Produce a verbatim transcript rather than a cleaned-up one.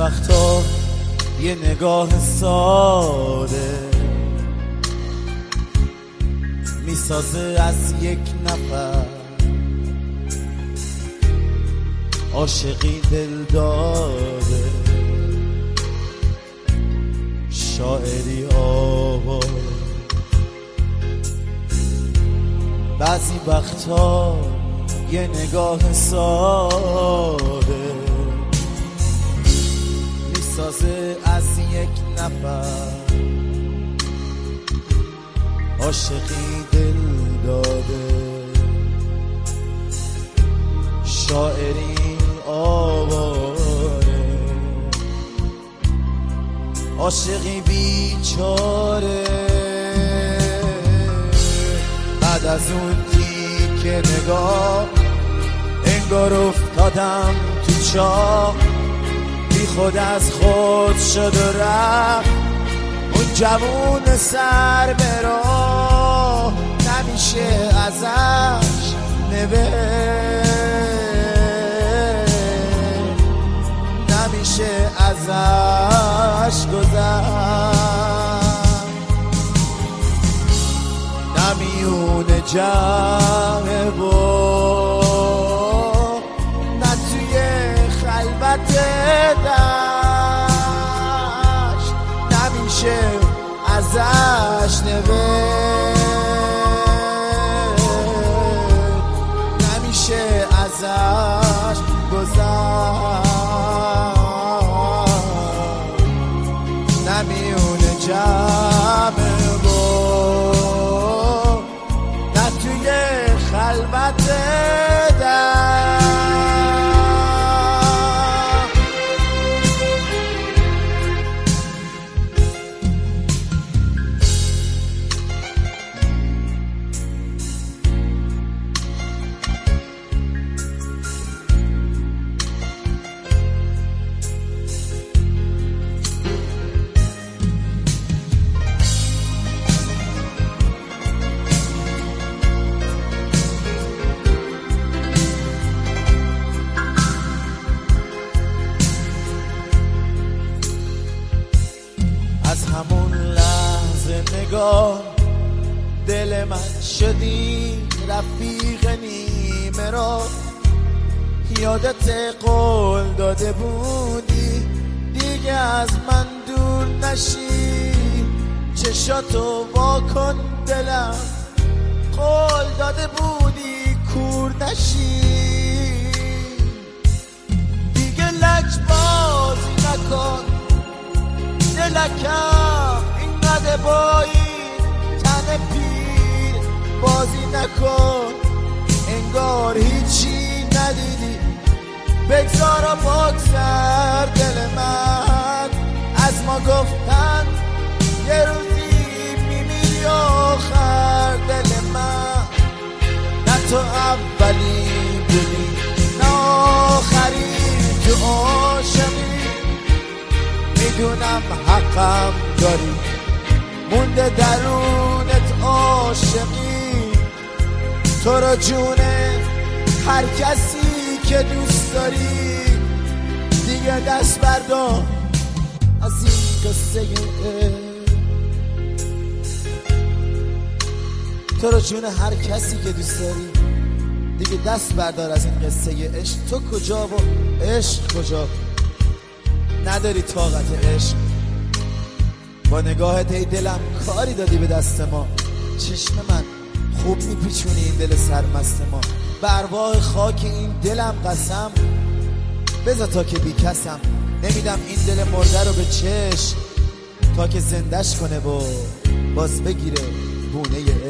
وقتا یه نگاه ساده میسازه از یک نفر عاشقی دل داده، شاعری آواز. بعضی وقتا یه نگاه ساده میسازه از یک نفر عاشقی دل داده، شاعری آواره، عاشقی بیچاره. بعد از اون تیک نگاه انگار افتادم تو چاه، بی خود از خود شد و رفت اون جوون سر به راه. نمیشه ازش نوشت، نمیشه ازش گذشت، نمیونه جمعه و نه توی خلوت دشت. نمیشه ازش نوشت، نمیشه ازش گذشت، نمیونه جمعه و نه توی خلوت دشت. از همون لحظه نگاه دل من شدی رفیق نیمه را. یادت قول داده بودی دیگه از من دور نشی، چشاتو واکن دلم، قول داده بودی کور نشی. دیگه لج بازی نکن دلکم، اینقدر با این تن پیر بازی نکن، انگار هیچی ندیدی. بگذارا بگذر دل من، از ما گفتن یه روزی میمیری آخر. دل من نه تو اولی بودی نه آخری تو عاشقی، میدونم حقم داری، مونده درونت عاشقی. تو را جونه هر کسی که دوست داری، دیگه دست بردار از این قصه. تو را جونه هر کسی که دوست داری، دیگه دست بردار از این قصه عشق. تو کجا و عشق کجا؟ نداری طاقت عشق. با نگاهت ای دلم کاری دادی به دست ما. چشم من خوب میپیچونی این دل سرمست ما. به ارواح خاک این دلم قسم، بذار تا که بی کسم. نمیدم این دل مرده رو به چشم تا که زندش کنه و باز بگیره بونه